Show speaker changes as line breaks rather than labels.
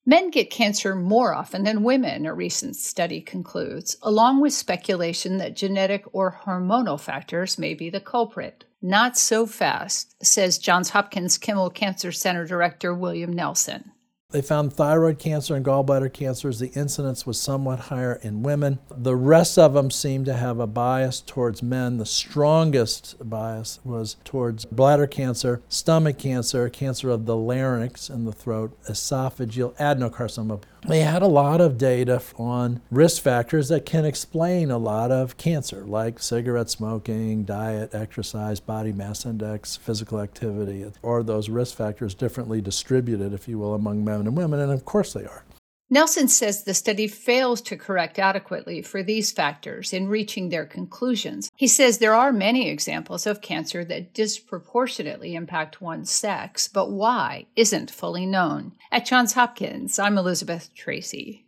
Men get cancer more often than women, a recent study concludes, along with speculation that genetic or hormonal factors may be the culprit. Not so fast, says Johns Hopkins Kimmel Cancer Center Director William Nelson.
They found thyroid cancer and gallbladder cancers. The incidence was somewhat higher in women. The rest of them seemed to have a bias towards men. The strongest bias was towards bladder cancer, stomach cancer, cancer of the larynx in the throat, esophageal adenocarcinoma. They had a lot of data on risk factors that can explain a lot of cancer, like cigarette smoking, diet, exercise, body mass index, physical activity, or those risk factors differently distributed, if you will, among men and women, and of course they are.
Nelson says the study fails to correct adequately for these factors in reaching their conclusions. He says there are many examples of cancer that disproportionately impact one's sex, but why isn't fully known. At Johns Hopkins, I'm Elizabeth Tracy.